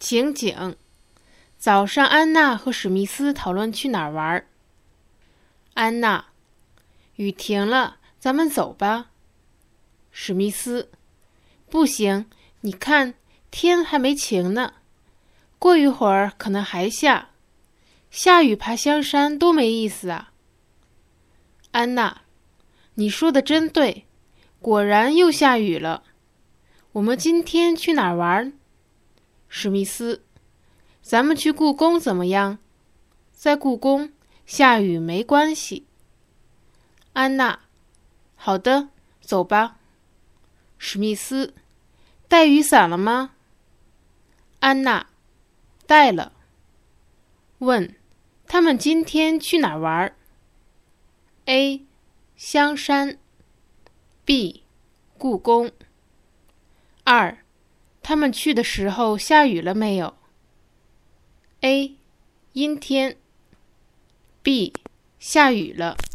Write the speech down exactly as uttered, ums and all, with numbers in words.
情景：早上，安娜和史密斯讨论去哪儿玩。安娜：雨停了，咱们走吧。史密斯：不行，你看，天还没晴呢，过一会儿可能还下，下雨爬香山多没意思啊。安娜：你说的真对，果然又下雨了。我们今天去哪儿玩？史密斯：咱们去故宫怎么样？在故宫，下雨没关系。安娜：好的，走吧。史密斯：带雨伞了吗？安娜：带了。问：他们今天去哪儿玩？ A. 香山 B. 故宫。二，他们去的时候下雨了没有？ A. 阴天 B. 下雨了。